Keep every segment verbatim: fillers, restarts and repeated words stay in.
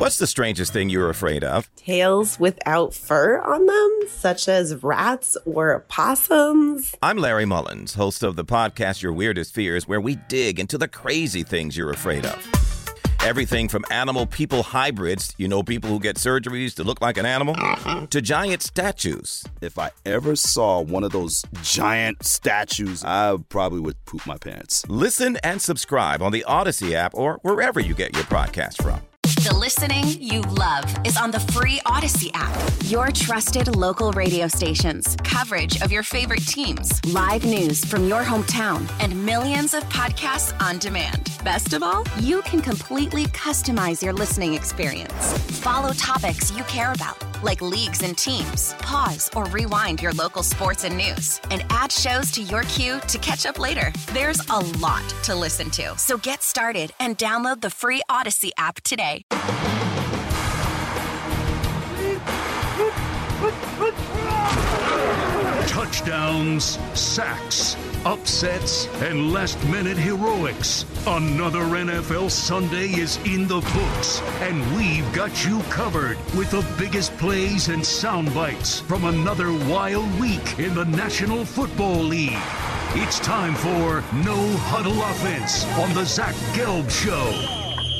What's the strangest thing you're afraid of? Tails without fur on them, such as rats or opossums. I'm Larry Mullins, host of the podcast Your Weirdest Fears, where we dig into the crazy things you're afraid of. Everything from animal-people hybrids, you know, people who get surgeries to look like an animal, uh-huh. to giant statues. If I ever saw one of those giant statues, I probably would poop my pants. Listen and subscribe on the Odyssey app or wherever you get your podcast from. The listening you love is on the free Odyssey app. Your trusted local radio stations, coverage of your favorite teams, live news from your hometown, and millions of podcasts on demand. Best of all, you can completely customize your listening experience. Follow topics you care about, like leagues and teams. Pause or rewind your local sports and news, and add shows to your queue to catch up later. There's a lot to listen to, so get started and download the free Odyssey app today. Touchdowns, sacks, upsets, and last-minute heroics. Another N F L Sunday is in the books, and we've got you covered with the biggest plays and sound bites from another wild week in the National Football League. It's time for No Huddle Offense on the Zach Gelb Show.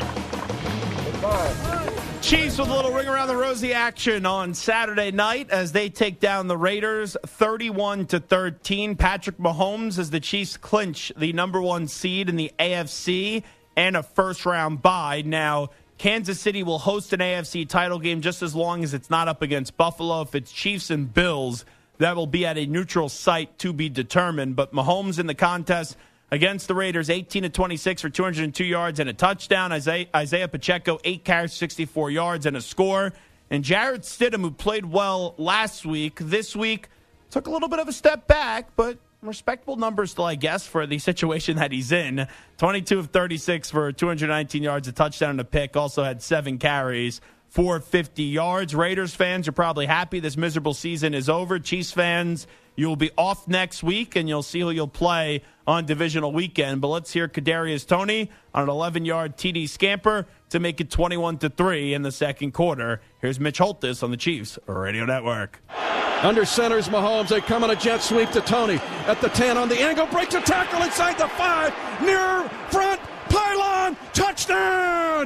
Chiefs with a little ring around the rosy action on Saturday night as they take down the Raiders thirty-one to thirteen. Patrick Mahomes as the Chiefs clinch the number one seed in the A F C and a first-round bye. Now, Kansas City will host an A F C title game just as long as it's not up against Buffalo. If it's Chiefs and Bills, that will be at a neutral site to be determined. But Mahomes in the contest against the Raiders, eighteen to twenty-six for two hundred two yards and a touchdown. Isaiah, Isaiah Pacheco, eight carries, sixty-four yards and a score. And Jarrett Stidham, who played well last week, this week took a little bit of a step back, but respectable numbers still, I guess, for the situation that he's in. twenty-two of thirty-six for two hundred nineteen yards, a touchdown and a pick. Also had seven carries for fifty yards. Raiders fans are probably happy this miserable season is over. Chiefs fans, you'll be off next week, and you'll see who you'll play on divisional weekend. But let's hear Kadarius Toney on an eleven-yard T D scamper to make it twenty-one to three in the second quarter. Here's Mitch Holthus on the Chiefs Radio Network. Under centers Mahomes. They come on a jet sweep to Toney at the ten on the angle. Breaks a tackle inside the five. Near front pylon. Touchdown!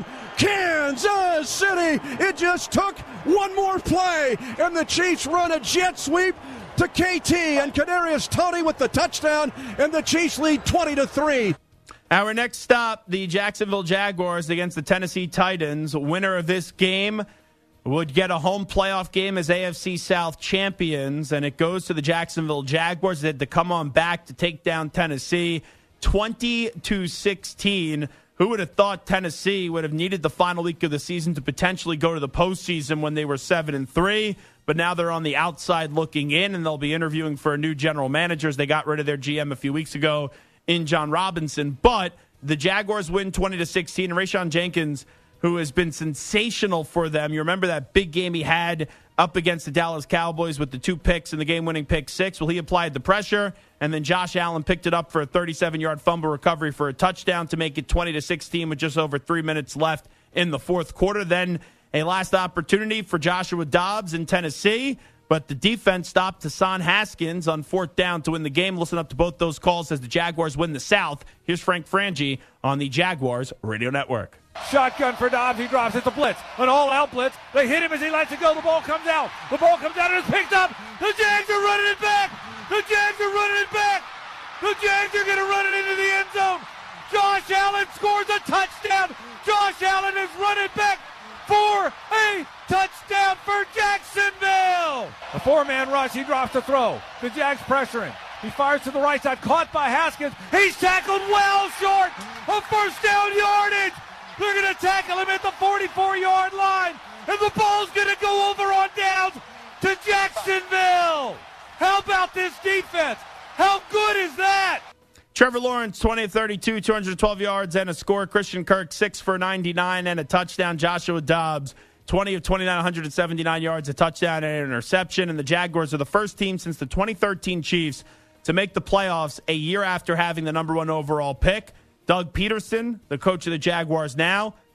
Kansas City. It just took one more play, and the Chiefs run a jet sweep to K T and Kadarius Toney with the touchdown, and the Chiefs lead twenty to three. Our next stop, the Jacksonville Jaguars against the Tennessee Titans. Winner of this game would get a home playoff game as A F C South champions, and it goes to the Jacksonville Jaguars. They had to come on back to take down Tennessee twenty to sixteen. Who would have thought Tennessee would have needed the final week of the season to potentially go to the postseason when they were seven and three? But now they're on the outside looking in, and they'll be interviewing for a new general manager as they got rid of their G M a few weeks ago in John Robinson. But the Jaguars win twenty to sixteen, and Rayshawn Jenkins, who has been sensational for them. You remember that big game he had up against the Dallas Cowboys with the two picks and the game-winning pick six? Well, he applied the pressure, and then Josh Allen picked it up for a thirty-seven-yard fumble recovery for a touchdown to make it twenty to sixteen with just over three minutes left in the fourth quarter. Then a last opportunity for Joshua Dobbs in Tennessee, but the defense stopped Hassan Haskins on fourth down to win the game. Listen up to both those calls as the Jaguars win the South. Here's Frank Frangie on the Jaguars Radio Network. Shotgun for Dobbs. He drops. It's a blitz. An all-out blitz. They hit him as he lets it go. The ball comes out. The ball comes out and it's picked up. The Jags are running it back. The Jags are running it back. The Jags are going to run it into the end zone. Josh Allen scores a touchdown. Josh Allen is running back for a touchdown for Jacksonville. A four-man rush. He drops the throw. The Jags pressuring. He fires to the right side. Caught by Haskins. He's tackled well short of first down yardage. They're going to tackle him at the forty-four-yard line. And the ball's going to go over on downs to Jacksonville. How about this defense? How good is that? Trevor Lawrence, twenty of thirty-two, two hundred twelve yards and a score. Christian Kirk, six for ninety-nine and a touchdown. Joshua Dobbs, twenty of twenty-nine, one hundred seventy-nine yards, a touchdown and an interception. And the Jaguars are the first team since the twenty thirteen Chiefs to make the playoffs a year after having the number one overall pick. Doug Peterson, the coach of the Jaguars now,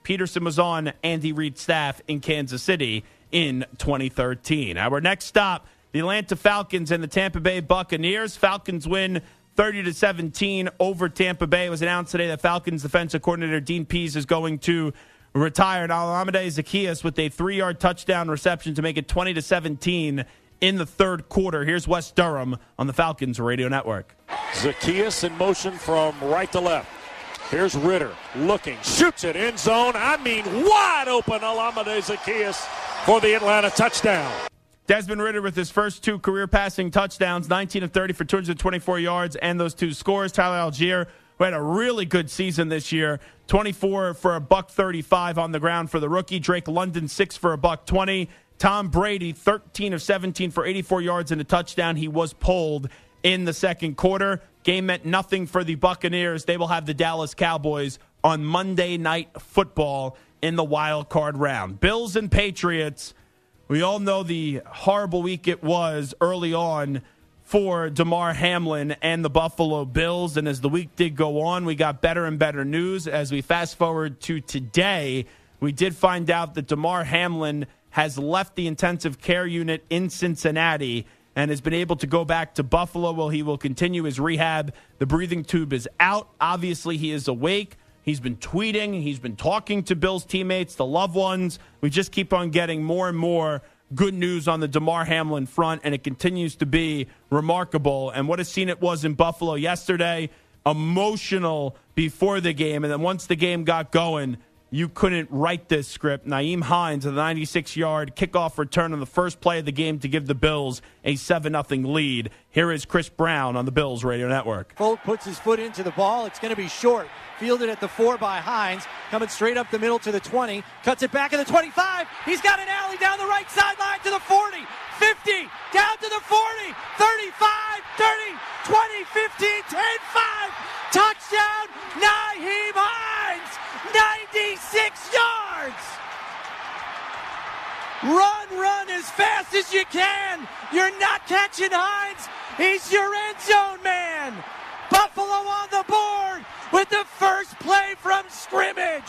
Peterson was on Andy Reid's staff in Kansas City in twenty thirteen. Our next stop, the Atlanta Falcons and the Tampa Bay Buccaneers. Falcons win thirty to seventeen over Tampa Bay. It was announced today that Falcons defensive coordinator Dean Pease is going to retire. And Olamide Zaccheaus with a three-yard touchdown reception to make it twenty to seventeen in the third quarter. Here's Wes Durham on the Falcons Radio Network. Zaccheaus in motion from right to left. Here's Ritter looking, shoots it in zone. I mean, wide open Olamide Zaccheaus for the Atlanta touchdown. Desmond Ritter with his first two career passing touchdowns, nineteen of thirty for two hundred twenty-four yards, and those two scores. Tyler Algier, who had a really good season this year, twenty-four for a buck thirty-five on the ground for the rookie. Drake London, six for a buck twenty. Tom Brady, thirteen of seventeen for eighty-four yards and a touchdown. He was pulled in the second quarter. Game meant nothing for the Buccaneers. They will have the Dallas Cowboys on Monday Night Football in the wild card round. Bills and Patriots. We all know the horrible week it was early on for Damar Hamlin and the Buffalo Bills. And as the week did go on, we got better and better news. As we fast forward to today, we did find out that Damar Hamlin has left the intensive care unit in Cincinnati and has been able to go back to Buffalo where he will continue his rehab. The breathing tube is out. Obviously, he is awake. He's been tweeting. He's been talking to Bills teammates, the loved ones. We just keep on getting more and more good news on the Damar Hamlin front, and it continues to be remarkable. And what a scene it was in Buffalo yesterday. Emotional before the game, and then once the game got going, you couldn't write this script. Nyheim Hines, a ninety-six-yard kickoff return on the first play of the game to give the Bills a seven nothing lead. Here is Chris Brown on the Bills Radio Network. Folk puts his foot into the ball. It's going to be short. Fielded at the four by Hines. Coming straight up the middle to the twenty. Cuts it back at the twenty-five. He's got an alley down the right sideline to the forty. fifty. Down to the forty. thirty-five. thirty. twenty. fifteen. ten. five. Touchdown. Nyheim Hines. ninety-six yards. Run, run as fast as you can. You're not catching Hines. He's your end zone man. Buffalo on the board with the first play from scrimmage.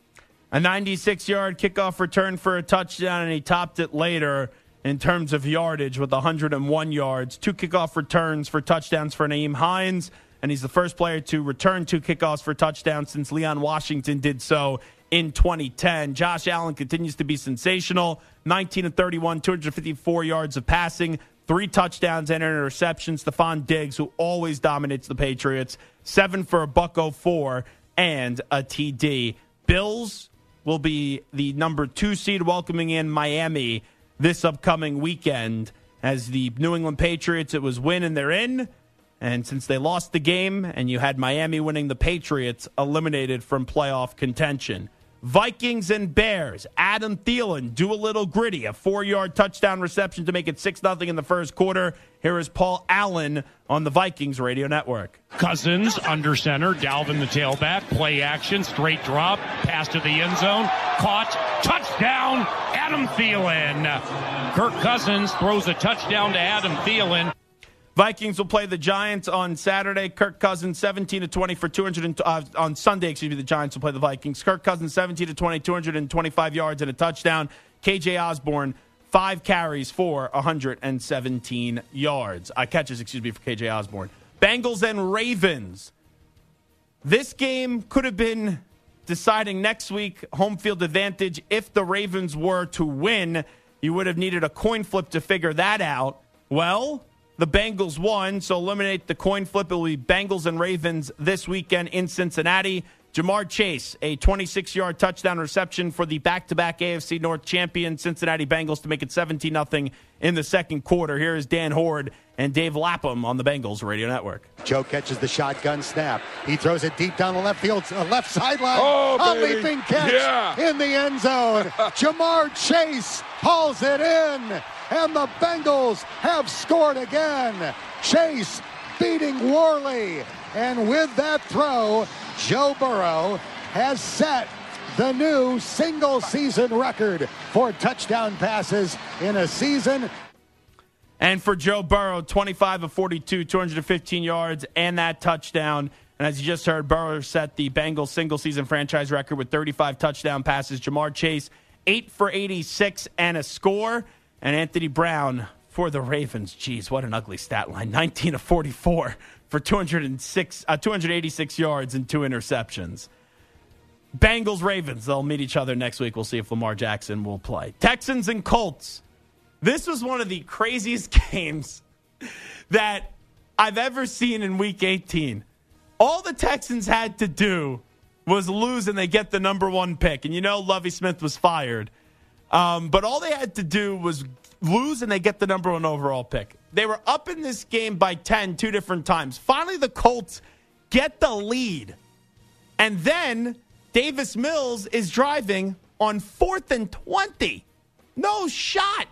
A ninety-six-yard kickoff return for a touchdown, and he topped it later in terms of yardage with one hundred one yards. Two kickoff returns for touchdowns for Nyheim Hines, and he's the first player to return two kickoffs for touchdowns since Leon Washington did so in twenty ten. Josh Allen continues to be sensational. nineteen of thirty-one, two hundred fifty-four yards of passing, three touchdowns and an interception. Stephon Diggs, who always dominates the Patriots, seven for a buck oh four and a T D. Bills will be the number two seed welcoming in Miami this upcoming weekend. As the New England Patriots, it was win and they're in. And since they lost the game and you had Miami winning, the Patriots eliminated from playoff contention. Vikings and Bears. Adam Thielen, do a little gritty. A four-yard touchdown reception to make it six nothing in the first quarter. Here is Paul Allen on the Vikings Radio Network. Cousins under center. Dalvin the tailback. Play action. Straight drop. Pass to the end zone. Caught. Touchdown. Adam Thielen. Kirk Cousins throws a touchdown to Adam Thielen. Vikings will play the Giants on Saturday. Kirk Cousins, seventeen to twenty for two hundred. Uh, on Sunday, excuse me, the Giants will play the Vikings. Kirk Cousins, seventeen to twenty, two hundred twenty-five yards and a touchdown. K J Osborne, five carries for one hundred seventeen yards. Uh, catches, excuse me, for K J Osborne. Bengals and Ravens. This game could have been deciding next week home field advantage. If the Ravens were to win, you would have needed a coin flip to figure that out. Well, the Bengals won, so eliminate the coin flip. It will be Bengals and Ravens this weekend in Cincinnati. Jamar Chase, a twenty-six-yard touchdown reception for the back-to-back A F C North champion Cincinnati Bengals to make it seventeen nothing in the second quarter. Here is Dan Horde and Dave Lapham on the Bengals Radio Network. Joe catches the shotgun snap. He throws it deep down the left field, uh, left sideline. Oh, a baby. leaping catch Yeah. in the end zone. Jamar Chase hauls it in, and the Bengals have scored again. Chase beating Worley, and with that throw, Joe Burrow has set the new single-season record for touchdown passes in a season. And for Joe Burrow, twenty-five of forty-two, two hundred fifteen yards, and that touchdown. And as you just heard, Burrow set the Bengals single-season franchise record with thirty-five touchdown passes. Jamar Chase, eight for eighty-six and a score. And Anthony Brown for the Ravens. Jeez, what an ugly stat line. nineteen of forty-four for two hundred six, uh, two hundred eighty-six yards and two interceptions. Bengals, Ravens, they'll meet each other next week. We'll see if Lamar Jackson will play. Texans and Colts. This was one of the craziest games that I've ever seen in Week eighteen. All the Texans had to do was lose and they get the number one pick. And you know Lovie Smith was fired. Um, but all they had to do was lose and they get the number one overall pick. They were up in this game by ten two different times. Finally, the Colts get the lead. And then Davis Mills is driving on fourth and twenty. No shot.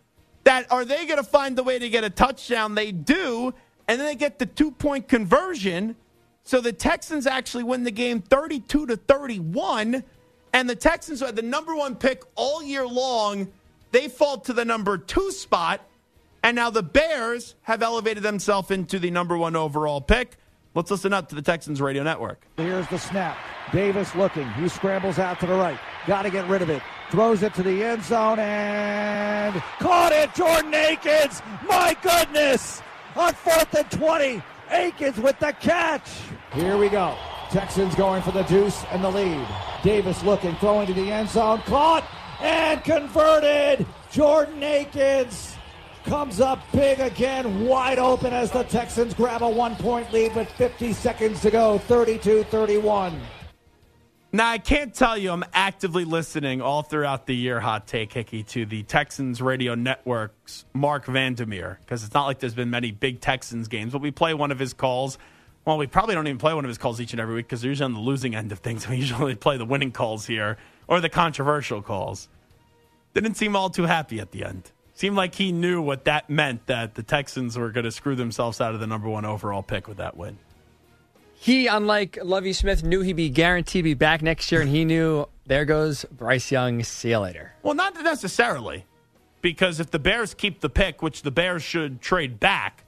That are they going to find the way to get a touchdown? They do. And then they get the two-point conversion. So the Texans actually win the game thirty-two to thirty-one. And the Texans, who had the number one pick all year long, they fall to the number two spot. And now the Bears have elevated themselves into the number one overall pick. Let's listen up to the Texans Radio Network. Here's the snap. Davis looking. He scrambles out to the right. Got to get rid of it. Throws it to the end zone and caught it. Jordan Akins. My goodness. On fourth and twenty. Akins with the catch. Here we go. Texans going for the deuce and the lead. Davis looking, throwing to the end zone. Caught and converted. Jordan Akins comes up big again, wide open as the Texans grab a one-point lead with fifty seconds to go, thirty-two thirty-one. Now, I can't tell you I'm actively listening all throughout the year, Hot Take Hickey, to the Texans Radio Network's Mark Vandermeer, because it's not like there's been many big Texans games, but we play one of his calls. Well, we probably don't even play one of his calls each and every week because they're usually on the losing end of things. We usually play the winning calls here or the controversial calls. Didn't seem all too happy at the end. Seemed like he knew what that meant, that the Texans were going to screw themselves out of the number one overall pick with that win. He, unlike Lovie Smith, knew he'd be guaranteed to be back next year, and he knew, there goes Bryce Young, see you later. Well, not necessarily, because if the Bears keep the pick, which the Bears should trade back,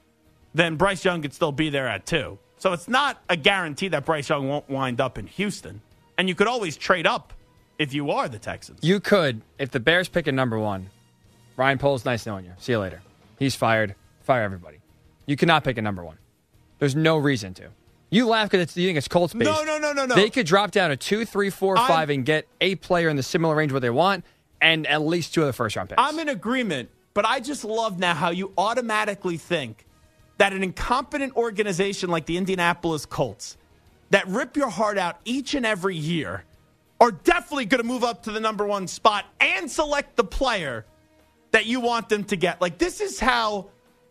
then Bryce Young could still be there at two. So it's not a guarantee that Bryce Young won't wind up in Houston. And you could always trade up if you are the Texans. You could, if the Bears pick a number one. Ryan Poles, nice knowing you. See you later. He's fired. Fire everybody. You cannot pick a number one. There's no reason to. You laugh because you think it's Colts based. No, no, no, no, no. They could drop down to two, three, four, I'm, five, and get a player in the similar range where they want, and at least two of the first round picks. I'm in agreement, but I just love now how you automatically think that an incompetent organization like the Indianapolis Colts that rip your heart out each and every year are definitely going to move up to the number one spot and select the player that you want them to get. Like, this is how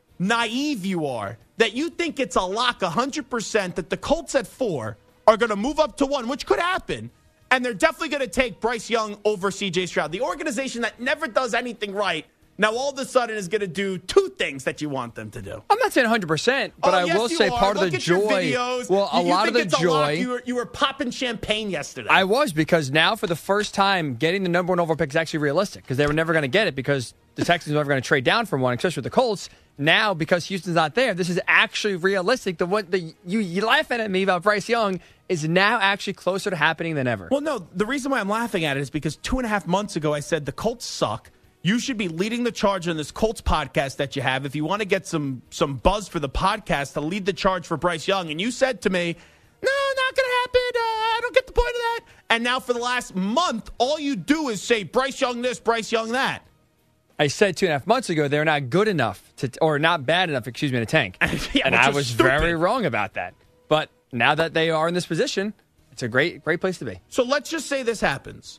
naive you are, that you think it's a lock one hundred percent that the Colts at four are going to move up to one, which could happen, and they're definitely going to take Bryce Young over C J Stroud. The organization that never does anything right now all of a sudden is going to do two things that you want them to do. I'm not saying one hundred percent, but oh, I yes, will say are. part Look of the at joy. Your videos. Well, a you, lot you of the it's joy. A lot. You were, you were popping champagne yesterday. I was, because now for the first time, getting the number one overall pick is actually realistic, because they were never going to get it because the Texans were never going to trade down from one, especially with the Colts. Now, because Houston's not there, this is actually realistic. The what the you, you laughing at me about Bryce Young is now actually closer to happening than ever. Well, no, the reason why I'm laughing at it is because two and a half months ago I said the Colts suck. You should be leading the charge on this Colts podcast that you have. If you want to get some some buzz for the podcast, to lead the charge for Bryce Young. And you said to me, no, not going to happen. Uh, I don't get the point of that. And now for the last month, all you do is say Bryce Young this, Bryce Young that. I said two and a half months ago they're not good enough to, or not bad enough, excuse me, to tank. yeah, and I was stupid. very wrong about that. But now that they are in this position, it's a great, great place to be. So let's just say this happens.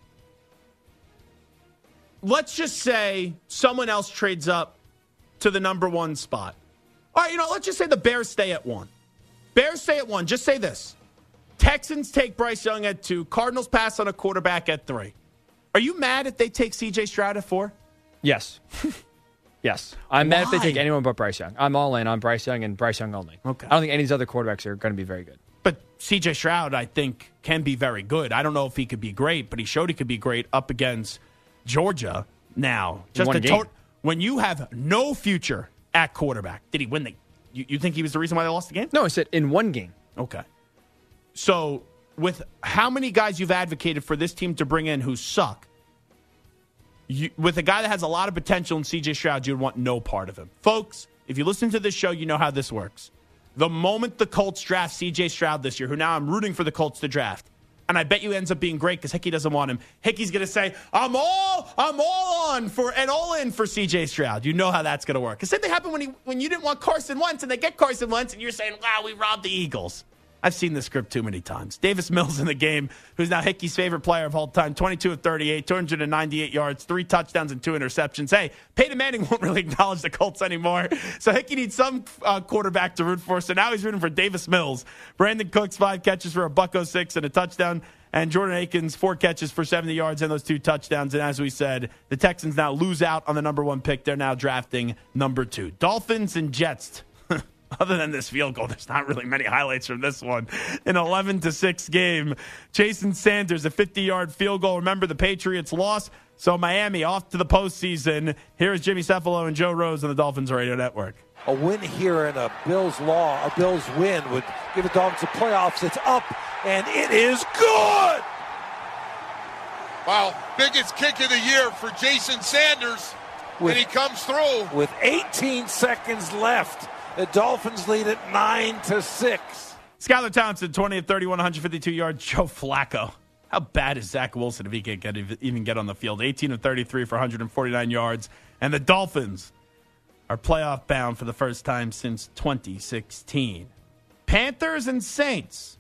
Let's just say someone else trades up to the number one spot. All right, you know, let's just say the Bears stay at one. Bears stay at one. Just say this. Texans take Bryce Young at two. Cardinals pass on a quarterback at three. Are you mad if they take C J Stroud at four? Yes. yes. I'm Why? mad if they take anyone but Bryce Young. I'm all in on Bryce Young and Bryce Young only. Okay. I don't think any of these other quarterbacks are going to be very good. But C J Stroud, I think, can be very good. I don't know if he could be great, but he showed he could be great up against Georgia now. Just One a game. to- when you have no future at quarterback. Did he win the you, you think he was the reason why they lost the game? No, I said in one game. Okay. So with how many guys you've advocated for this team to bring in who suck, you, with a guy that has a lot of potential in C J Stroud, you'd want no part of him. Folks, if you listen to this show, you know how this works. The moment the Colts draft C J Stroud this year, who now I'm rooting for the Colts to draft, and I bet you ends up being great because Hickey doesn't want him. Hickey's going to say, I'm all I'm all on for and all in for C J Stroud. You know how that's going to work. The same thing happened when, he, when you didn't want Carson Wentz, and they get Carson Wentz, and you're saying, wow, we robbed the Eagles. I've seen this script too many times. Davis Mills in the game, who's now Hickey's favorite player of all time, twenty-two of thirty-eight, two hundred ninety-eight yards, three touchdowns, and two interceptions. Hey, Peyton Manning won't really acknowledge the Colts anymore, so Hickey needs some uh, quarterback to root for, so now he's rooting for Davis Mills. Brandon Cooks, five catches for a buck oh six and a touchdown, and Jordan Akins, four catches for seventy yards and those two touchdowns. And as we said, the Texans now lose out on the number one pick. They're now drafting number two. Dolphins and Jets. Other than this field goal, there's not really many highlights from this one. An eleven to six game. Jason Sanders, a fifty-yard field goal. Remember, the Patriots lost, so Miami off to the postseason. Here's Jimmy Cefalo and Joe Rose on the Dolphins Radio Network. A win here and a Bills law, a Bills win would give the Dolphins the playoffs. It's up, and it is good! Wow, biggest kick of the year for Jason Sanders, with, and he comes through. With eighteen seconds left. The Dolphins lead at nine to six. Skylar Townsend, twenty of thirty-one, one hundred fifty-two yards. Joe Flacco. How bad is Zach Wilson if he can't get, even get on the field? eighteen of thirty-three for one hundred forty-nine yards. And the Dolphins are playoff bound for the first time since twenty sixteen. Panthers and Saints.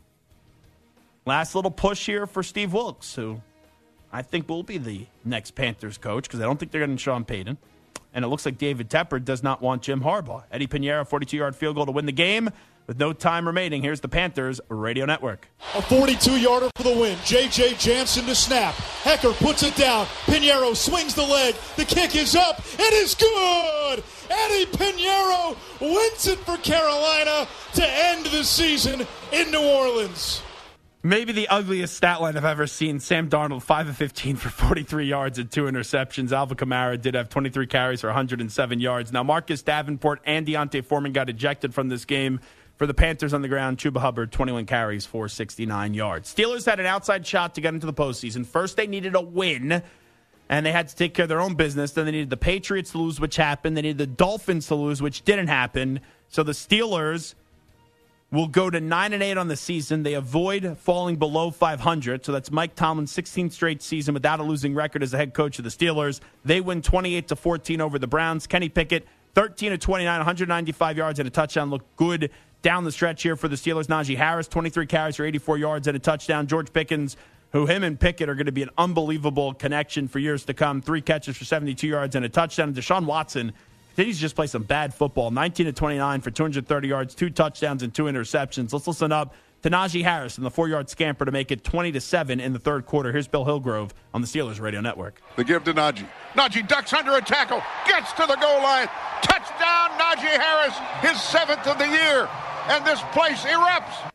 Last little push here for Steve Wilks, who I think will be the next Panthers coach, because I don't think they're getting Sean Payton. And it looks like David Tepper does not want Jim Harbaugh. Eddie Pinheiro, forty-two-yard field goal to win the game. With no time remaining, here's the Panthers Radio Network. A forty-two-yarder for the win. J J. Jansen to snap. Hecker puts it down. Pinheiro swings the leg. The kick is up. It is good! Eddie Pinheiro wins it for Carolina to end the season in New Orleans. Maybe the ugliest stat line I've ever seen. Sam Darnold, five of fifteen for forty-three yards and two interceptions. Alvin Kamara did have twenty-three carries for one hundred seven yards. Now, Marcus Davenport and Deontay Foreman got ejected from this game. For the Panthers on the ground, Chuba Hubbard, twenty-one carries for sixty-nine yards. Steelers had an outside shot to get into the postseason. First, they needed a win, and they had to take care of their own business. Then they needed the Patriots to lose, which happened. They needed the Dolphins to lose, which didn't happen. So the Steelers will go to nine and eight on the season. They avoid falling below five hundred. So that's Mike Tomlin's sixteenth straight season without a losing record as the head coach of the Steelers. They win twenty-eight to fourteen over the Browns. Kenny Pickett, thirteen of twenty-nine, one hundred ninety-five yards and a touchdown. Looked good down the stretch here for the Steelers. Najee Harris, twenty-three carries for eighty-four yards and a touchdown. George Pickens, who him and Pickett are going to be an unbelievable connection for years to come. Three catches for seventy-two yards and a touchdown. And Deshaun Watson continues to just play some bad football. nineteen to twenty-nine for two hundred thirty yards, two touchdowns, and two interceptions. Let's listen up to Najee Harris and the four-yard scamper to make it twenty to seven in the third quarter. Here's Bill Hillgrove on the Steelers Radio Network. The give to Najee. Najee ducks under a tackle, gets to the goal line. Touchdown, Najee Harris, his seventh of the year. And this place erupts.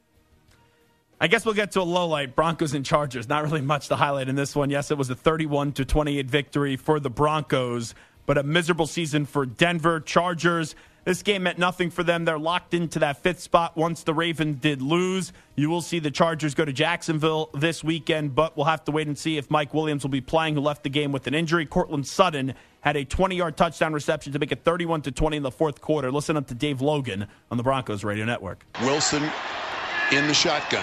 I guess we'll get to a low light. Broncos and Chargers. Not really much to highlight in this one. Yes, it was a thirty-one to twenty-eight victory for the Broncos, but a miserable season for Denver. Chargers, this game meant nothing for them. They're locked into that fifth spot once the Ravens did lose. You will see the Chargers go to Jacksonville this weekend, but we'll have to wait and see if Mike Williams will be playing, who left the game with an injury. Cortland Sutton had a twenty-yard touchdown reception to make it thirty-one to twenty in the fourth quarter. Listen up to Dave Logan on the Broncos Radio Network. Wilson in the shotgun.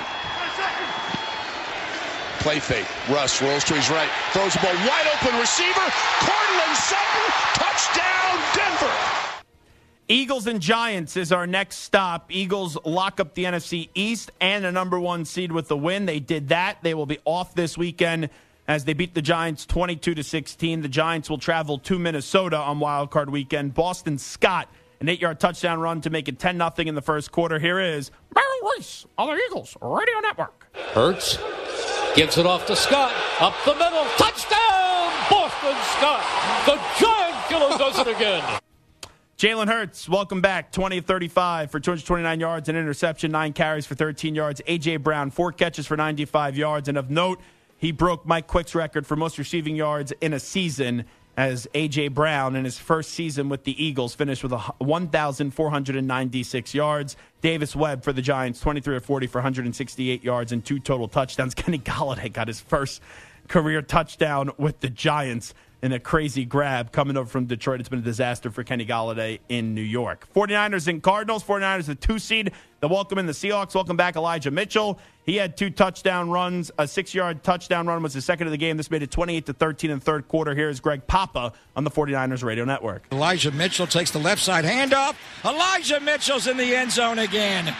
Play fake. Russ rolls to his right. Throws the ball wide open. Receiver. Cortland Sutton. Touchdown, Denver. Eagles and Giants is our next stop. Eagles lock up the N F C East and a number one seed with the win. They did that. They will be off this weekend as they beat the Giants twenty-two to sixteen. The Giants will travel to Minnesota on Wild Card Weekend. Boston Scott, an eight-yard touchdown run to make it ten nothing in the first quarter. Here is Barry Weiss on the Eagles Radio Network. Hurts gives it off to Scott. Up the middle. Touchdown, Boston Scott. The Giant Killer does it again. Jalen Hurts, welcome back. twenty of thirty-five for two hundred twenty-nine yards, an interception, nine carries for thirteen yards. A J. Brown, four catches for ninety-five yards. And of note, he broke Mike Quick's record for most receiving yards in a season, as A J. Brown in his first season with the Eagles finished with one thousand four hundred ninety-six yards. Davis Webb for the Giants, twenty-three of forty for one hundred sixty-eight yards and two total touchdowns. Kenny Golladay got his first career touchdown with the Giants in a crazy grab coming over from Detroit. It's been a disaster for Kenny Golladay in New York. 49ers and Cardinals. 49ers the two seed. The welcome in the Seahawks. Welcome back Elijah Mitchell. He had two touchdown runs. A six-yard touchdown run was the second of the game. This made it twenty-eight to thirteen in the third quarter. Here is Greg Papa on the 49ers Radio Network. Elijah Mitchell takes the left side handoff. Elijah Mitchell's in the end zone again.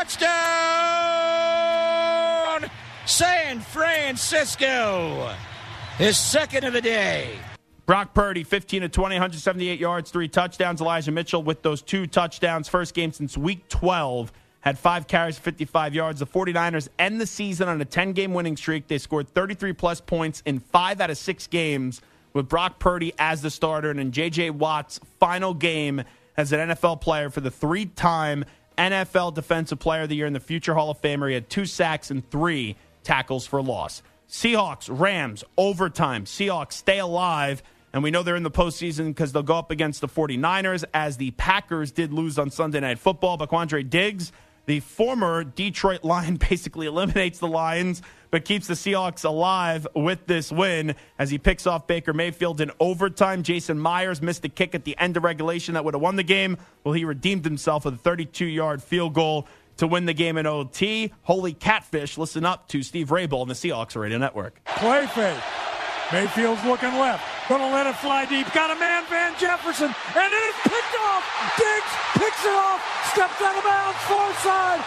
Touchdown! San Francisco. His second of the day. Brock Purdy, fifteen of twenty, one hundred seventy-eight yards, three touchdowns. Elijah Mitchell with those two touchdowns. First game since week twelve. Had five carries, fifty-five yards. The 49ers end the season on a ten-game winning streak. They scored thirty-three-plus points in five out of six games with Brock Purdy as the starter. And in J J. Watt's final game as an N F L player for the three-time N F L Defensive Player of the Year and the future Hall of Famer, he had two sacks and three tackles for loss. Seahawks, Rams, overtime. Seahawks stay alive, and we know they're in the postseason because they'll go up against the 49ers, as the Packers did lose on Sunday Night Football. But Quandre Diggs, the former Detroit Lion, basically eliminates the Lions, but keeps the Seahawks alive with this win as he picks off Baker Mayfield in overtime. Jason Myers missed a kick at the end of regulation that would have won the game. Well, he redeemed himself with a thirty-two-yard field goal to win the game in O T. Holy catfish. Listen up to Steve Rabel on the Seahawks Radio Network. Play fake. Mayfield's looking left. Gonna let it fly deep. Got a man, Van Jefferson. And it is picked off. Diggs picks it off. Steps out of bounds. Far side.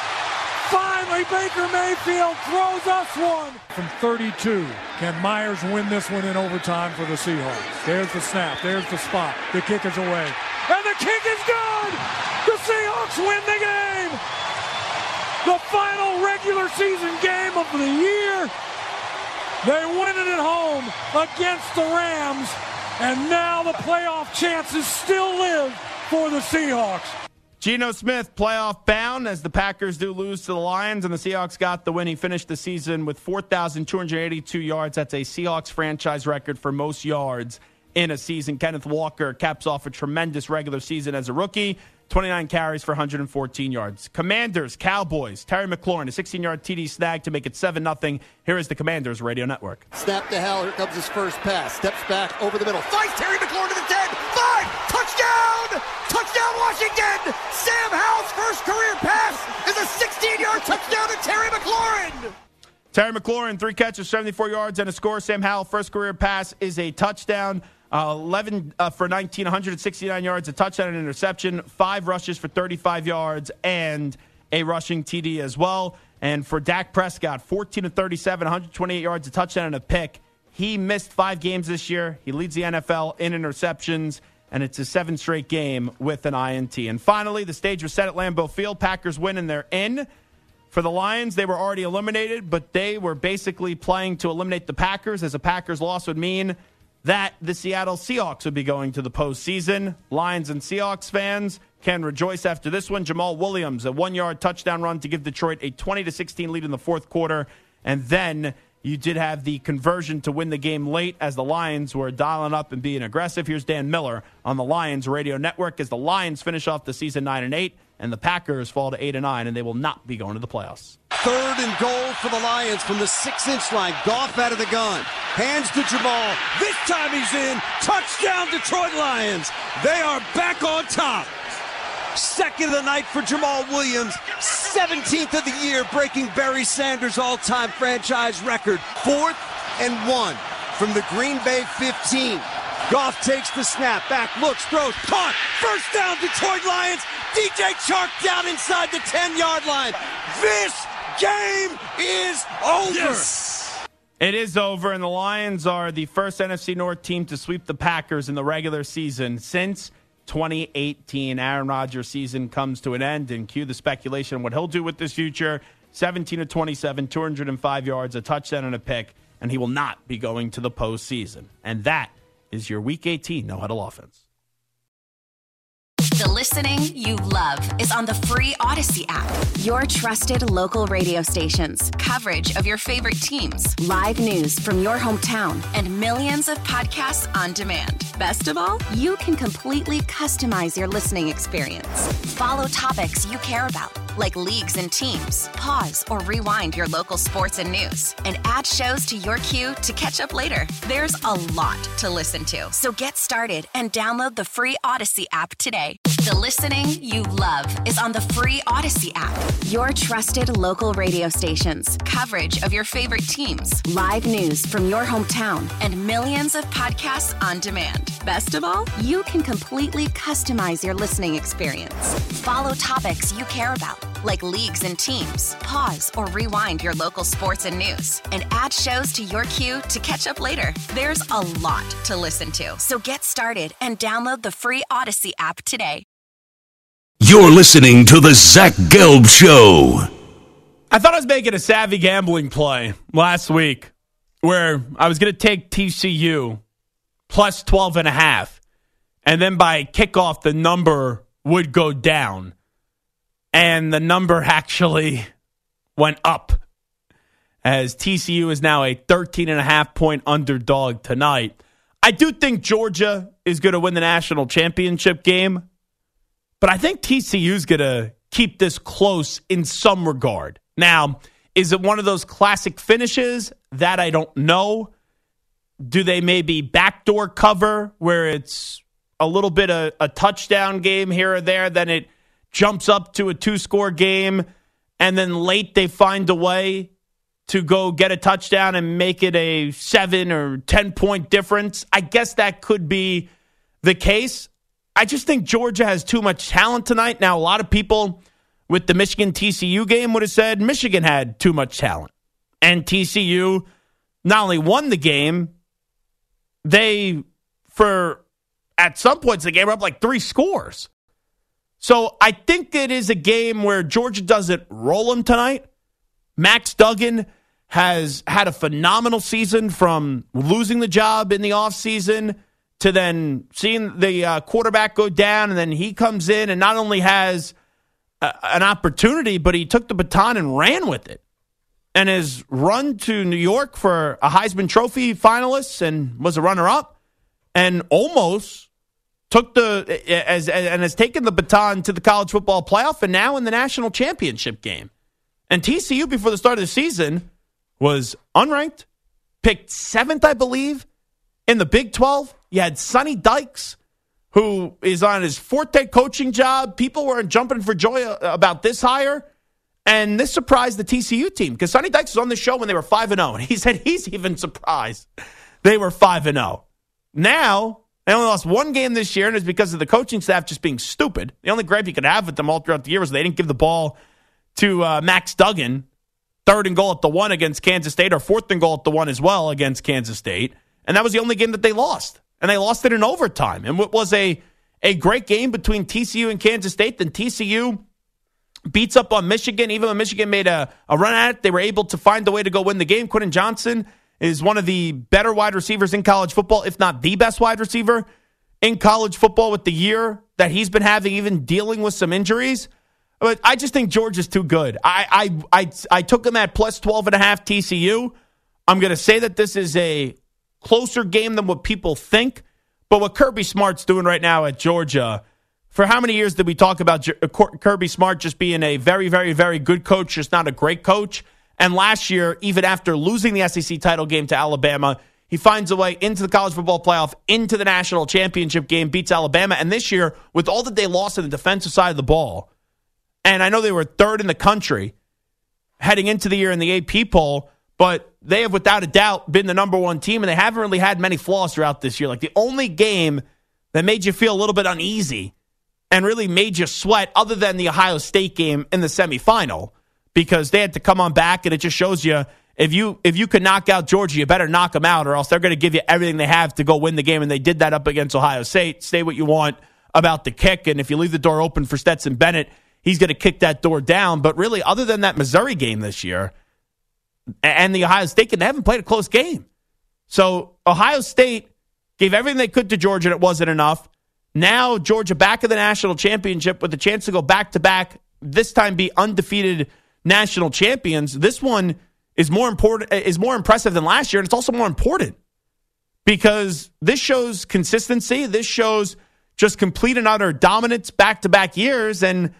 Finally, Baker Mayfield throws us one. From thirty-two, can Myers win this one in overtime for the Seahawks? There's the snap. There's the spot. The kick is away. And the kick is good! The Seahawks win the game! The final regular season game of the year. They win it at home against the Rams. And now the playoff chances still live for the Seahawks. Geno Smith, playoff bound, as the Packers do lose to the Lions, and the Seahawks got the win. He finished the season with four thousand two hundred eighty-two yards. That's a Seahawks franchise record for most yards in a season. Kenneth Walker caps off a tremendous regular season as a rookie. twenty-nine carries for one hundred fourteen yards. Commanders, Cowboys, Terry McLaurin, a sixteen-yard T D snag to make it seven nothing. Here is the Commanders Radio Network. Snap to Hal. Here comes his first pass. Steps back over the middle. Finds Terry McLaurin to the ten. Five. Touchdown. Touchdown, Washington. Sam Howell's first career pass is a sixteen-yard touchdown to Terry McLaurin. Terry McLaurin, three catches, seventy-four yards, and a score. Sam Howell, first career pass is a touchdown. Uh, eleven uh, for nineteen, one hundred sixty-nine yards, a touchdown and interception, five rushes for thirty-five yards, and a rushing T D as well. And for Dak Prescott, fourteen of thirty-seven, one hundred twenty-eight yards, a touchdown and a pick. He missed five games this year. He leads the N F L in interceptions, and it's a seventh straight game with an I N T. And finally, the stage was set at Lambeau Field. Packers win, and they're in. For the Lions, they were already eliminated, but they were basically playing to eliminate the Packers, as a Packers loss would mean that the Seattle Seahawks would be going to the postseason. Lions and Seahawks fans can rejoice after this one. Jamal Williams, a one-yard touchdown run to give Detroit a twenty to sixteen lead in the fourth quarter. And then you did have the conversion to win the game late as the Lions were dialing up and being aggressive. Here's Dan Miller on the Lions Radio Network as the Lions finish off the season nine and eight, and the Packers fall to eight and nine, and they will not be going to the playoffs. Third and goal for the Lions from the six-inch line. Goff out of the gun. Hands to Jamal. This time he's in. Touchdown, Detroit Lions. They are back on top. Second of the night for Jamal Williams. seventeenth of the year, breaking Barry Sanders' all-time franchise record. Fourth and one from the Green Bay fifteen. Goff takes the snap, back, looks, throws, caught. First down, Detroit Lions. D J Chark down inside the ten-yard line. This game is over. Yes. It is over, and the Lions are the first N F C North team to sweep the Packers in the regular season since twenty eighteen. Aaron Rodgers' season comes to an end, and cue the speculation on what he'll do with this future. seventeen of twenty-seven, two hundred five yards, a touchdown and a pick, and he will not be going to the postseason. And that is your Week eighteen No Huddle Offense. The listening you love is on the free Odyssey app. Your trusted local radio stations, coverage of your favorite teams, live news from your hometown, and millions of podcasts on demand. Best of all, you can completely customize your listening experience. Follow topics you care about, like leagues and teams. Pause or rewind your local sports and news, and add shows to your queue to catch up later. There's a lot to listen to, so get started and download the free Odyssey app today. The listening you love is on the free Odyssey app. Your trusted local radio stations, coverage of your favorite teams, live news from your hometown, and millions of podcasts on demand. Best of all, you can completely customize your listening experience. Follow topics you care about, like leagues and teams. Pause or rewind your local sports and news, and add shows to your queue to catch up later. There's a lot to listen to, so get started and download the free Odyssey app today. You're listening to The Zach Gelb Show. I thought I was making a savvy gambling play last week where I was going to take T C U plus twelve and a half, and then by kickoff, the number would go down. And the number actually went up, as T C U is now a thirteen and a half point underdog tonight. I do think Georgia is going to win the national championship game, but I think T C U is going to keep this close in some regard. Now, is it one of those classic finishes? That I don't know. Do they maybe backdoor cover where it's a little bit of a touchdown game here or there, then it jumps up to a two-score game, and then late they find a way to go get a touchdown and make it a seven or ten-point difference? I guess that could be the case. I just think Georgia has too much talent tonight. Now, a lot of people with the Michigan-T C U game would have said Michigan had too much talent. And T C U not only won the game, they, for at some points, the game were up like three scores. So I think it is a game where Georgia doesn't roll them tonight. Max Duggan has had a phenomenal season, from losing the job in the offseason to then seeing the uh, quarterback go down, and then he comes in and not only has a, an opportunity, but he took the baton and ran with it, and has run to New York for a Heisman Trophy finalist and was a runner-up, and almost took the as and has taken the baton to the college football playoff, and now in the national championship game. And T C U, before the start of the season, was unranked, picked seventh, I believe, in the Big twelve. You had Sonny Dykes, who is on his fourth head coaching job. People weren't jumping for joy about this hire. And this surprised the T C U team, because Sonny Dykes was on the show when they were five and oh, and he said he's even surprised they were five and oh. Now, they only lost one game this year, and it's because of the coaching staff just being stupid. The only gripe you could have with them all throughout the year was they didn't give the ball to uh, Max Duggan, third and goal at the one against Kansas State, or fourth and goal at the one as well against Kansas State. And that was the only game that they lost. And they lost it in overtime. And what was a, a great game between T C U and Kansas State, then T C U beats up on Michigan. Even when Michigan made a, a run at it, they were able to find a way to go win the game. Quentin Johnson is one of the better wide receivers in college football, if not the best wide receiver in college football, with the year that he's been having, even dealing with some injuries. But I just think Georgia's too good. I I I, I took him at plus twelve and a half T C U. I'm going to say that this is a closer game than what people think. But what Kirby Smart's doing right now at Georgia, for how many years did we talk about Kirby Smart just being a very, very, very good coach, just not a great coach? And last year, even after losing the S E C title game to Alabama, he finds a way into the college football playoff, into the national championship game, beats Alabama. And this year, with all that they lost on the defensive side of the ball, and I know they were third in the country heading into the year in the A P poll, but they have without a doubt been the number one team, and they haven't really had many flaws throughout this year. Like, the only game that made you feel a little bit uneasy and really made you sweat, other than the Ohio State game in the semifinal, because they had to come on back, and it just shows you, if you if you can knock out Georgia, you better knock them out, or else they're going to give you everything they have to go win the game, and they did that up against Ohio State. Say what you want about the kick, and if you leave the door open for Stetson Bennett, he's going to kick that door down. But really, other than that Missouri game this year and the Ohio State game, they haven't played a close game. So Ohio State gave everything they could to Georgia, and it wasn't enough. Now Georgia back in the national championship with a chance to go back-to-back, this time be undefeated national champions. This one is more important, is more impressive than last year, and it's also more important because this shows consistency. This shows just complete and utter dominance back-to-back years, and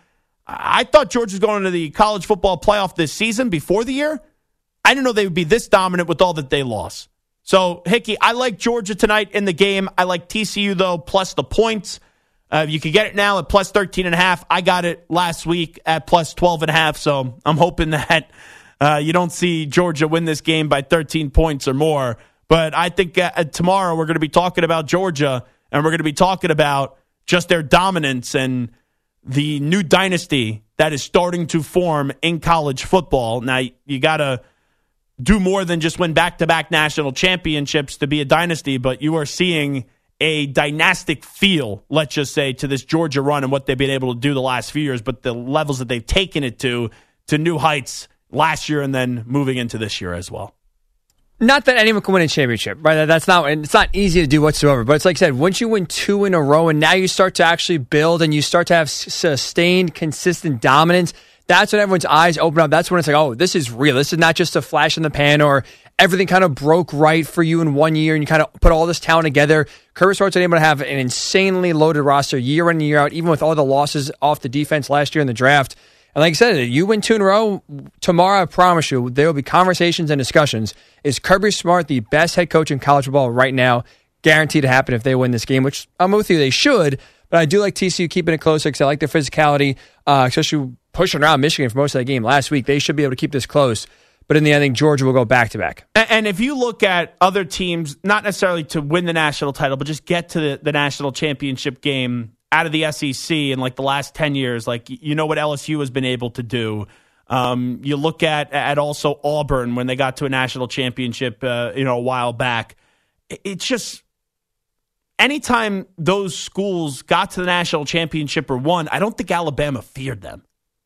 I thought Georgia was going into the college football playoff this season before the year. I didn't know they would be this dominant with all that they lost. So, Hickey, I like Georgia tonight in the game. I like T C U, though, plus the points. Uh, you can get it now at plus thirteen and a half. I got it last week at plus twelve and a half, so I'm hoping that uh, you don't see Georgia win this game by thirteen points or more. But I think uh, tomorrow we're going to be talking about Georgia, and we're going to be talking about just their dominance and the new dynasty that is starting to form in college football. Now, you got to do more than just win back-to-back national championships to be a dynasty, but you are seeing a dynastic feel, let's just say, to this Georgia run and what they've been able to do the last few years, but the levels that they've taken it to, to new heights last year and then moving into this year as well. Not that anyone can win a championship, right? That's not, it's not easy to do whatsoever. But it's like I said, once you win two in a row and now you start to actually build and you start to have sustained, consistent dominance, that's when everyone's eyes open up. That's when it's like, oh, this is real. This is not just a flash in the pan or everything kind of broke right for you in one year and you kind of put all this talent together. Kirby Smart's been able to have an insanely loaded roster year in and year out, even with all the losses off the defense last year in the draft. And like I said, you win two in a row, tomorrow I promise you, there will be conversations and discussions. Is Kirby Smart the best head coach in college football right now? Guaranteed to happen if they win this game, which I'm with you, they should. But I do like T C U keeping it closer because I like their physicality, uh, especially pushing around Michigan for most of that game last week. They should be able to keep this close. But in the end, I think Georgia will go back-to-back. And if you look at other teams, not necessarily to win the national title, but just get to the, the national championship game out of the S E C in like the last ten years, like you know what L S U has been able to do. Um, you look at at also Auburn when they got to a national championship, uh, you know, a while back. It's just anytime those schools got to the national championship or won, I don't think Alabama feared them.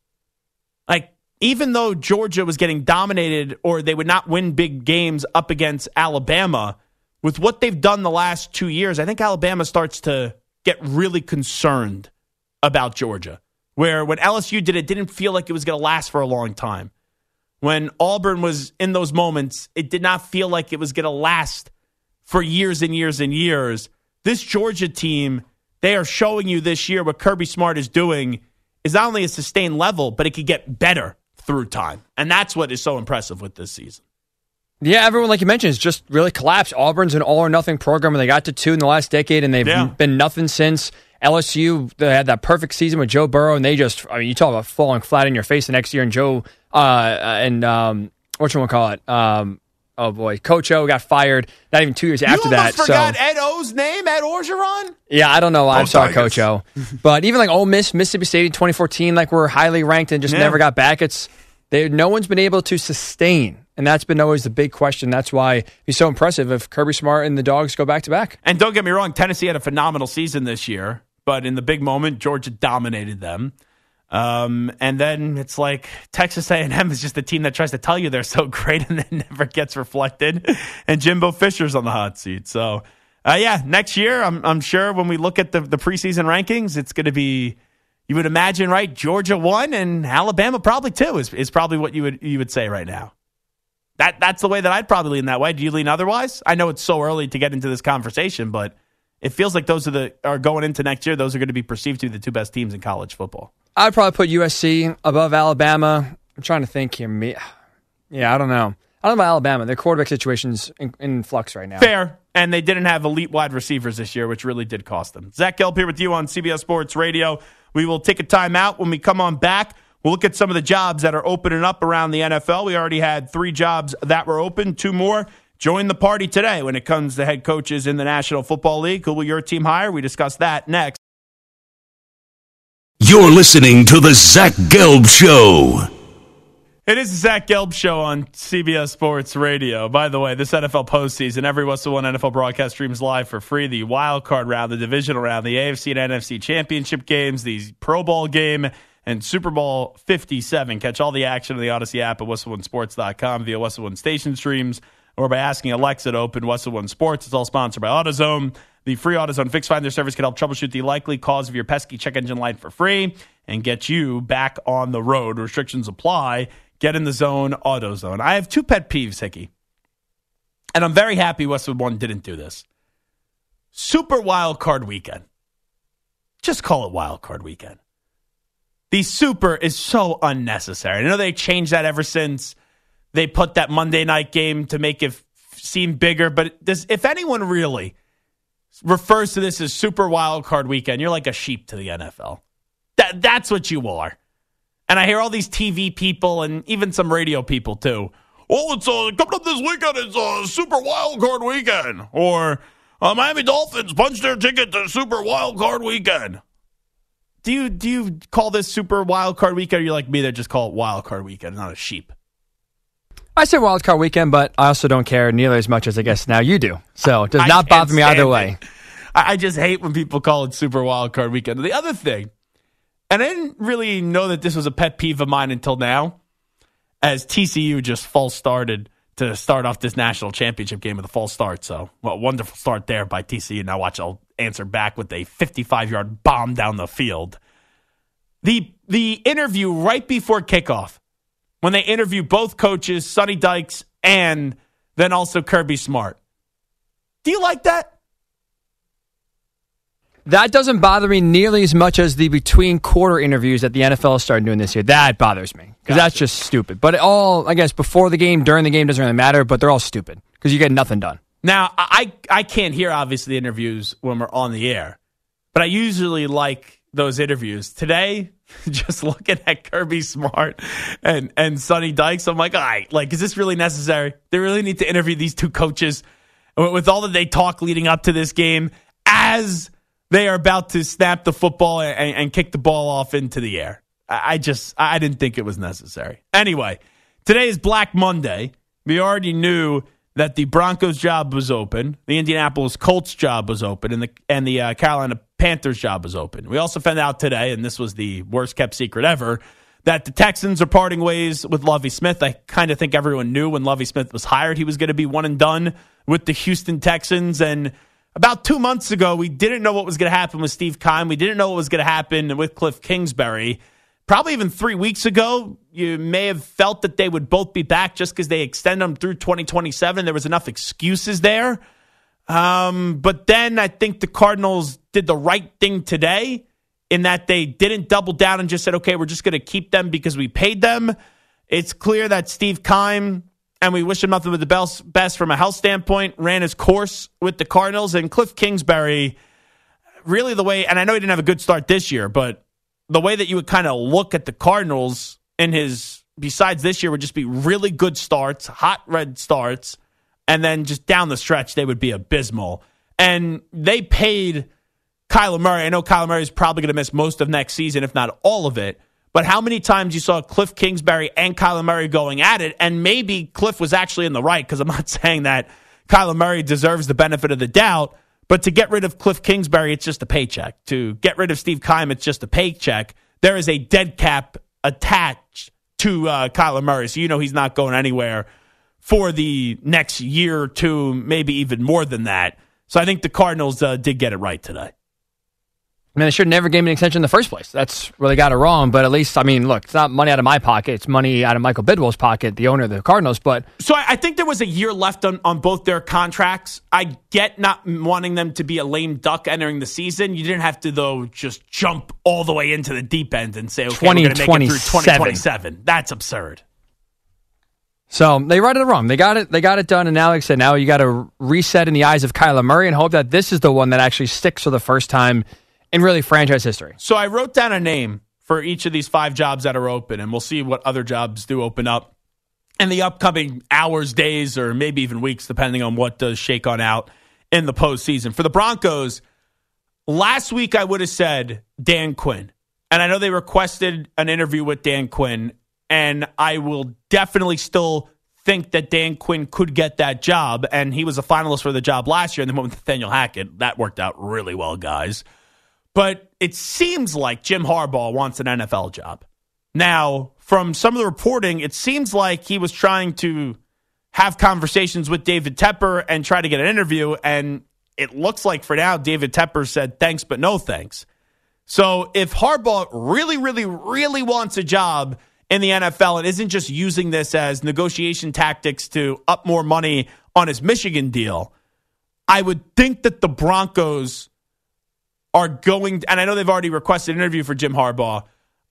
Like even though Georgia was getting dominated or they would not win big games up against Alabama, with what they've done the last two years, I think Alabama starts to get really concerned about Georgia, where when L S U did it, it didn't feel like it was going to last for a long time. When Auburn was in those moments, it did not feel like it was going to last for years and years and years. This Georgia team, they are showing you this year what Kirby Smart is doing is not only a sustained level, but it could get better through time. And that's what is so impressive with this season. Yeah, everyone, like you mentioned, has just really collapsed. Auburn's an all-or-nothing program, and they got to two in the last decade, and they've yeah. been nothing since. L S U, they had that perfect season with Joe Burrow, and they just, I mean, you talk about falling flat in your face the next year, and Joe, uh, and um, what you want to call it? Um, oh, boy, Coach O got fired not even two years you after that. You forgot so, Ed O's name, Ed Orgeron? Yeah, I don't know why. I'm oh, sorry, Coach O. But even like Ole Miss, Mississippi State in twenty fourteen, like we're highly ranked and just yeah. never got back. It's they, no one's been able to sustain. And that's been always the big question. That's why he's so impressive if Kirby Smart and the Dogs go back-to-back. And don't get me wrong, Tennessee had a phenomenal season this year. But in the big moment, Georgia dominated them. Um, and then it's like Texas A and M is just the team that tries to tell you they're so great and then never gets reflected. And Jimbo Fisher's on the hot seat. So, uh, yeah, next year, I'm, I'm sure when we look at the, the preseason rankings, it's going to be, you would imagine, right, Georgia one and Alabama probably two is, is probably what you would you would say right now. That That's the way that I'd probably lean that way. Do you lean otherwise? I know it's so early to get into this conversation, but it feels like those are the are going into next year. Those are going to be perceived to be the two best teams in college football. I'd probably put U S C above Alabama. I'm trying to think here. Yeah, I don't know. I don't know about Alabama. Their quarterback situation's in, in flux right now. Fair. And they didn't have elite wide receivers this year, which really did cost them. Zach Gelb here with you on C B S Sports Radio. We will take a timeout. When we come on back, we'll look at some of the jobs that are opening up around the N F L. We already had three jobs that were open, two more. Join the party today when it comes to head coaches in the National Football League. Who will your team hire? We discuss that next. You're listening to the Zach Gelb Show. It is the Zach Gelb Show on C B S Sports Radio. By the way, this N F L postseason, every Westwood One N F L broadcast streams live for free. The wild card round, the divisional round, the A F C and N F C championship games, the Pro Bowl game, and Super Bowl fifty-seven. Catch all the action on the Odyssey app at Westwood One Sports dot com via Westwood One station streams, or by asking Alexa to open Westwood One Sports. It's all sponsored by AutoZone. The free AutoZone Fix Finder service can help troubleshoot the likely cause of your pesky check engine light for free and get you back on the road. Restrictions apply. Get in the zone, AutoZone. I have two pet peeves, Hickey. And I'm very happy Westwood One didn't do this. Super Wild Card Weekend. Just call it Wild Card Weekend. The Super is so unnecessary. I know they changed that ever since they put that Monday night game to make it f- seem bigger, but this, if anyone really refers to this as Super Wild Card Weekend, you're like a sheep to the N F L. That That's what you are. And I hear all these T V people and even some radio people too. Oh, it's uh, coming up this weekend. It's uh, Super Wild Card Weekend. Or uh, Miami Dolphins punched their ticket to Super Wild Card Weekend. Do you do you call this Super Wild Card Weekend, or are you like me that just call it Wild Card Weekend, not a sheep? I say Wild Card Weekend, but I also don't care nearly as much as I guess now you do. So it does not bother me either way. I, I just hate when people call it Super Wild Card Weekend. The other thing, and I didn't really know that this was a pet peeve of mine until now, as T C U just false started to start off this national championship game with a false start. So, well, wonderful start there by T C U. Now watch, I'll answer back with a fifty-five-yard bomb down the field. The the interview right before kickoff, when they interview both coaches, Sonny Dykes and then also Kirby Smart. Do you like that? That doesn't bother me nearly as much as the between quarter interviews that the N F L started doing this year. That bothers me because gotcha. That's just stupid. But it all, I guess, before the game, during the game doesn't really matter, but they're all stupid because you get nothing done. Now, I, I can't hear, obviously, the interviews when we're on the air, but I usually like those interviews. Today, just looking at Kirby Smart and, and Sonny Dykes, I'm like, all right, like, is this really necessary? They really need to interview these two coaches with all that they talk leading up to this game as they are about to snap the football and, and kick the ball off into the air. I just, I didn't think it was necessary. Anyway, today is Black Monday. We already knew that the Broncos job was open, the Indianapolis Colts job was open, and the and the uh, Carolina Panthers job was open. We also found out today, and this was the worst kept secret ever, that the Texans are parting ways with Lovie Smith. I kind of think everyone knew when Lovie Smith was hired he was going to be one and done with the Houston Texans. And about two months ago, we didn't know what was going to happen with Steve Keim. We didn't know what was going to happen with Cliff Kingsbury. Probably even three weeks ago, you may have felt that they would both be back just because they extend them through twenty twenty-seven. There was enough excuses there. Um, but then I think the Cardinals did the right thing today in that they didn't double down and just said, okay, we're just going to keep them because we paid them. It's clear that Steve Keim, and we wish him nothing but the best from a health standpoint, ran his course with the Cardinals. And Cliff Kingsbury, really the way, and I know he didn't have a good start this year, but the way that you would kind of look at the Cardinals in his, besides this year, would just be really good starts, hot red starts, and then just down the stretch, they would be abysmal. And they paid Kyler Murray. I know Kyler Murray is probably going to miss most of next season, if not all of it. But how many times you saw Cliff Kingsbury and Kyler Murray going at it, and maybe Cliff was actually in the right, because I'm not saying that Kyler Murray deserves the benefit of the doubt, but to get rid of Cliff Kingsbury, it's just a paycheck. To get rid of Steve Keim, it's just a paycheck. There is a dead cap attached to uh, Kyler Murray, so you know he's not going anywhere for the next year or two, maybe even more than that. So I think the Cardinals uh, did get it right today. I mean, they should have never gave him an extension in the first place. That's really got it wrong. But at least, I mean, look, it's not money out of my pocket. It's money out of Michael Bidwell's pocket, the owner of the Cardinals. But So I, I think there was a year left on, on both their contracts. I get not wanting them to be a lame duck entering the season. You didn't have to, though, just jump all the way into the deep end and say, okay, we're going to make it through twenty twenty-seven. That's absurd. So they righted it wrong. They got it. They got it done. And now, like I said, now you got to reset in the eyes of Kyler Murray and hope that this is the one that actually sticks for the first time in really franchise history. So I wrote down a name for each of these five jobs that are open, and we'll see what other jobs do open up in the upcoming hours, days, or maybe even weeks, depending on what does shake on out in the postseason. For the Broncos, last week I would have said Dan Quinn. And I know they requested an interview with Dan Quinn, and I will definitely still think that Dan Quinn could get that job, and he was a finalist for the job last year, and then went with Nathaniel Hackett. That worked out really well, guys. But it seems like Jim Harbaugh wants an N F L job. Now, from some of the reporting, it seems like he was trying to have conversations with David Tepper and try to get an interview, and it looks like for now David Tepper said thanks but no thanks. So if Harbaugh really, really, really wants a job in the N F L and isn't just using this as negotiation tactics to up more money on his Michigan deal, I would think that the Broncos are going, and I know they've already requested an interview for Jim Harbaugh.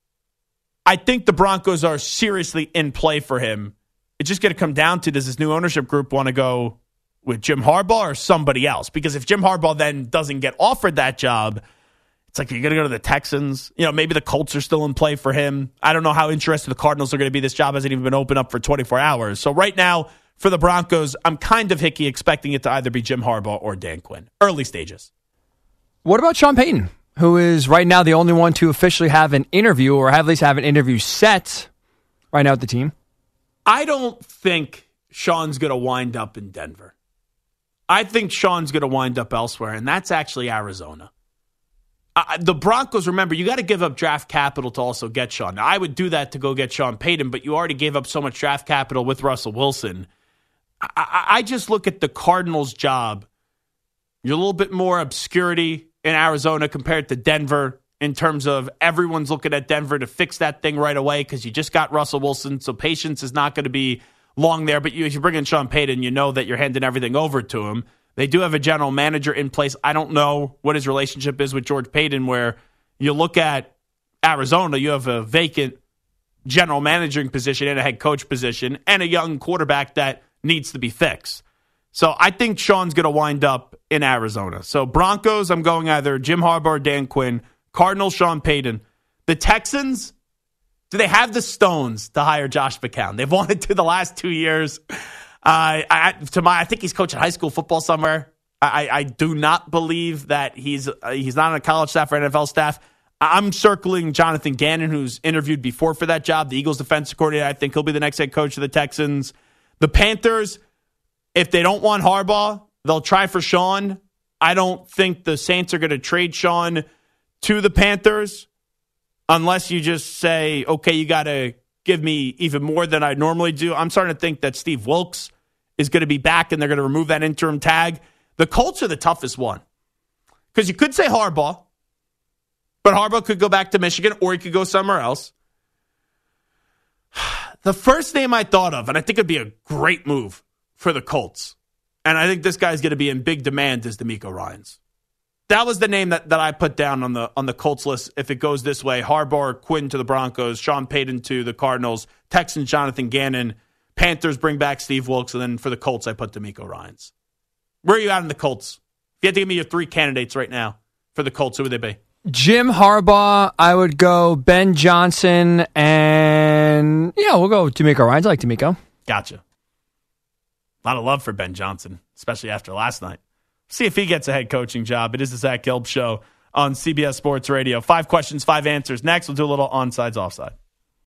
I think the Broncos are seriously in play for him. It's just going to come down to, does this new ownership group want to go with Jim Harbaugh or somebody else? Because if Jim Harbaugh then doesn't get offered that job, it's like, you're going to go to the Texans. You know, maybe the Colts are still in play for him. I don't know how interested the Cardinals are going to be. This job hasn't even been open up for twenty-four hours. So right now, for the Broncos, I'm kind of hicky expecting it to either be Jim Harbaugh or Dan Quinn. Early stages. What about Sean Payton, who is right now the only one to officially have an interview or at least have an interview set right now with the team? I don't think Sean's going to wind up in Denver. I think Sean's going to wind up elsewhere, and that's actually Arizona. Uh, the Broncos, remember, you got to give up draft capital to also get Sean. Now, I would do that to go get Sean Payton, but you already gave up so much draft capital with Russell Wilson. I, I, I just look at the Cardinals' job. You're a little bit more obscurity in Arizona compared to Denver in terms of everyone's looking at Denver to fix that thing right away because you just got Russell Wilson, so patience is not going to be long there. But you, if you bring in Sean Payton, you know that you're handing everything over to him. They do have a general manager in place. I don't know what his relationship is with George Payton, where you look at Arizona, you have a vacant general managing position and a head coach position and a young quarterback that needs to be fixed. So I think Sean's going to wind up in Arizona. So Broncos, I'm going either Jim Harbaugh or Dan Quinn. Cardinals, Sean Payton. The Texans, do they have the stones to hire Josh McCown? They've wanted to the last two years. Uh, I, to my, I think he's coaching high school football somewhere. I, I do not believe that he's uh, he's not on a college staff or N F L staff. I'm circling Jonathan Gannon, who's interviewed before for that job, the Eagles defensive coordinator. I think he'll be the next head coach of the Texans. The Panthers, if they don't want Harbaugh, they'll try for Sean. I don't think the Saints are going to trade Sean to the Panthers unless you just say, okay, you got to give me even more than I normally do. I'm starting to think that Steve Wilkes is going to be back and they're going to remove that interim tag. The Colts are the toughest one because you could say Harbaugh, but Harbaugh could go back to Michigan or he could go somewhere else. The first name I thought of, and I think it'd be a great move for the Colts, and I think this guy's going to be in big demand, is DeMeco Ryans. That was the name that, that I put down on the on the Colts list. If it goes this way, Harbaugh, Quinn to the Broncos, Sean Payton to the Cardinals, Texans, Jonathan Gannon, Panthers bring back Steve Wilkes, and then for the Colts, I put DeMeco Ryans. Where are you at in the Colts? If you had to give me your three candidates right now for the Colts, who would they be? Jim Harbaugh, I would go Ben Johnson, and yeah, we'll go DeMeco Ryans. I like DeMeco. Gotcha. A lot of love for Ben Johnson, especially after last night. See if he gets a head coaching job. It is the Zach Gelb Show on C B S Sports Radio. Five questions, five answers. Next, we'll do a little onsides, offside.